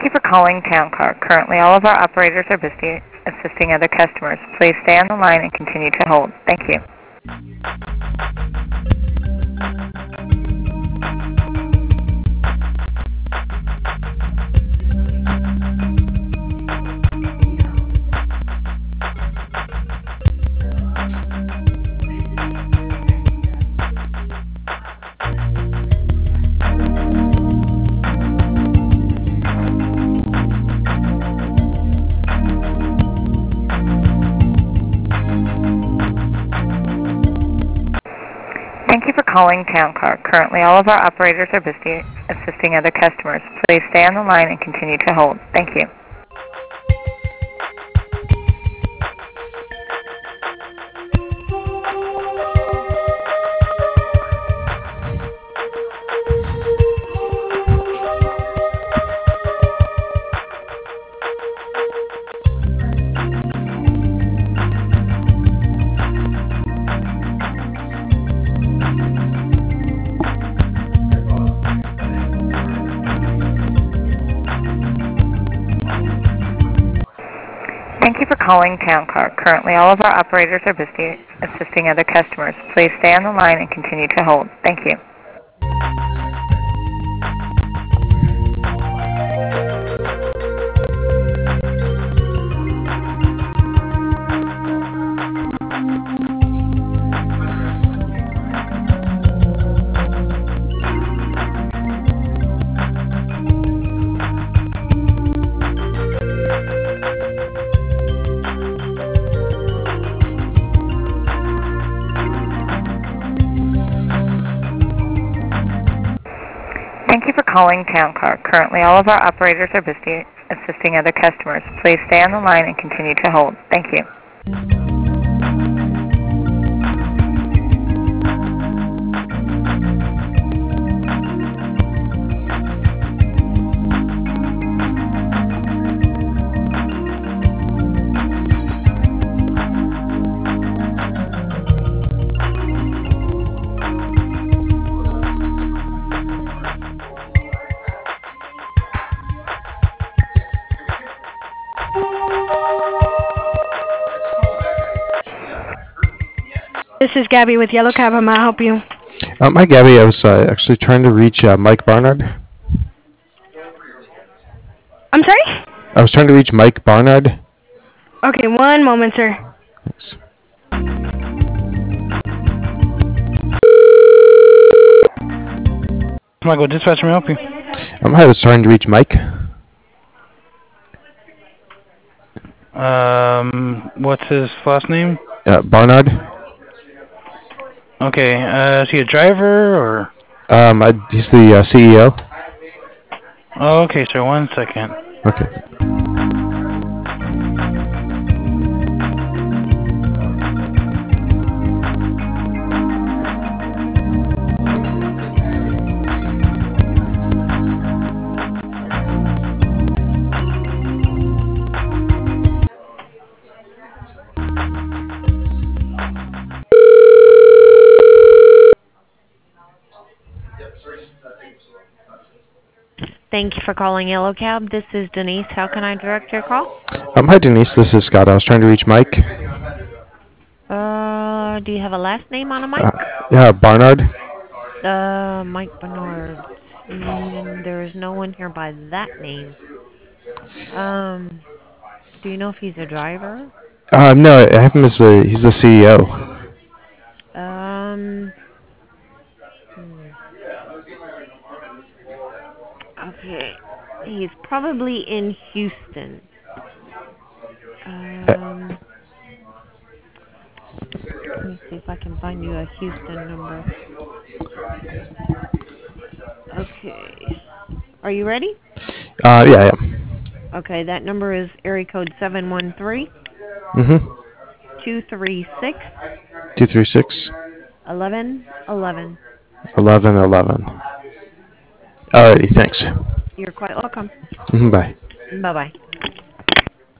you for calling Town Car. Currently, all of our operators are busy assisting other customers. Please stay on the line and continue to hold. Thank you. Thank you for calling Town Car. Currently, all of our operators are busy assisting other customers. Please stay on the line and continue to hold. Thank you. Thank you for calling Town Car. Currently, all of our operators are busy assisting other customers. Please stay on the line and continue to hold. Thank you. Thank you for calling Town Car. Currently, all of our operators are busy assisting other customers. Please stay on the line and continue to hold. Thank you. This is Gabby with Yellow Cab. How may I help you? Hi, Gabby. I was actually trying to reach Mike Barnard. I'm sorry? I was trying to reach Mike Barnard. Okay, one moment, sir. Thanks. Michael, dispatch, may I help you? Hi, I was trying to reach Mike. What's his last name? Barnard. Okay, is he a driver or? He's the CEO. Oh, okay, sir, 1 second. Okay. Thank you for calling Yellow Cab. This is Denise. How can I direct your call? Hi, Denise. This is Scott. I was trying to reach Mike. Do you have a last name on a mic? Yeah, Barnard. Mike Bernard. There is no one here by that name. Do you know if he's a driver? No, I have him as he's the CEO. Okay. He's probably in Houston. Let me see if I can find you a Houston number. Okay. Are you ready? Yeah, I am. Okay, that number is area code 713. 236 236 1111. 1111. Alrighty, thanks. You're quite welcome. Bye. Bye-bye.